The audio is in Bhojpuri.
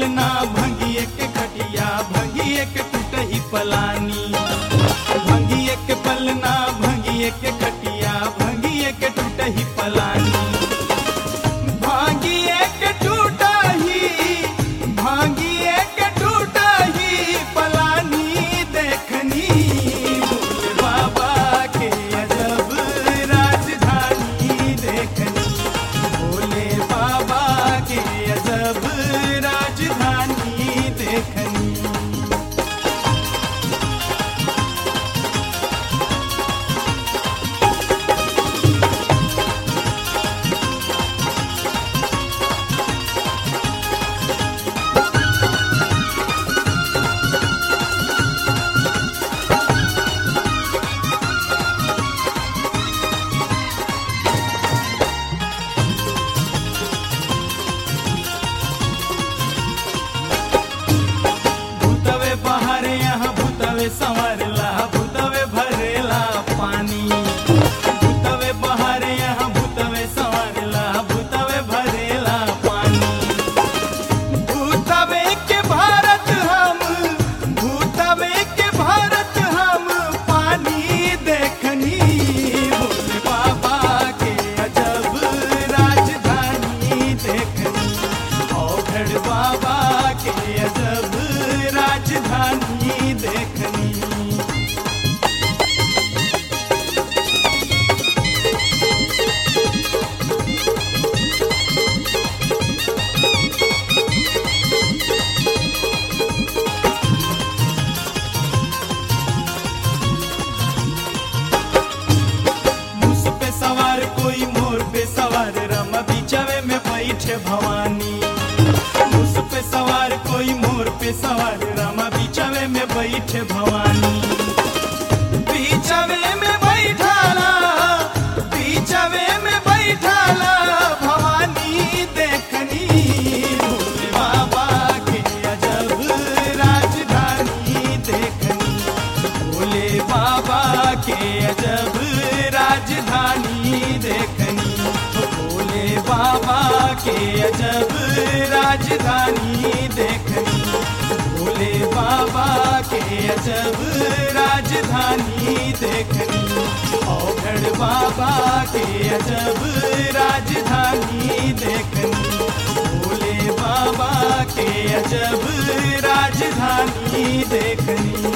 पलना भंगिए के खटिया भंगिए के टूटही पलानी। भंगिए के पलना भंगिए के खटिया भंगिए के टूटही पलानी। भांगिए के टूटही भांगिए के टूटही पलानी देखनी। भोले बाबा के अजब राजधानी देखनी। भोले बाबा के अजब राजधानी देखनी। भूतवे बहारे यहाँ भूतवे संवरला भूतवे भरेला पानी। भूतवे बहारे यहाँ भूतवे संवरला भूतवे भरेला पानी। भूतवे के भारत हम भूतवे के भारत हम पानी देखनी। भोले बाबा के अजब राजधानी देखनी। औघड़ बाबा के अजब राजधानी देखनी। मूस पे सवार कोई मोर पे सवार रमा बिचवे में बैठे भवानी। मूस पे सवार कोई मोर पे सवार रमा बिचवे में बैठे भवानी। बिचवे में बैठाला बिचवे में बैठाला भवानी देखनी। भोले बाबा के अजब राजधानी देखनी। भोले बाबा के अजब राजधानी देखनी। भोले बाबा के अजब राजधानी देखनी। भोले बाबा के अजब राजधानी देखनी। औघड़ बाबा के अजब राजधानी देखनी। भोले बाबा के अजब राजधानी देखनी।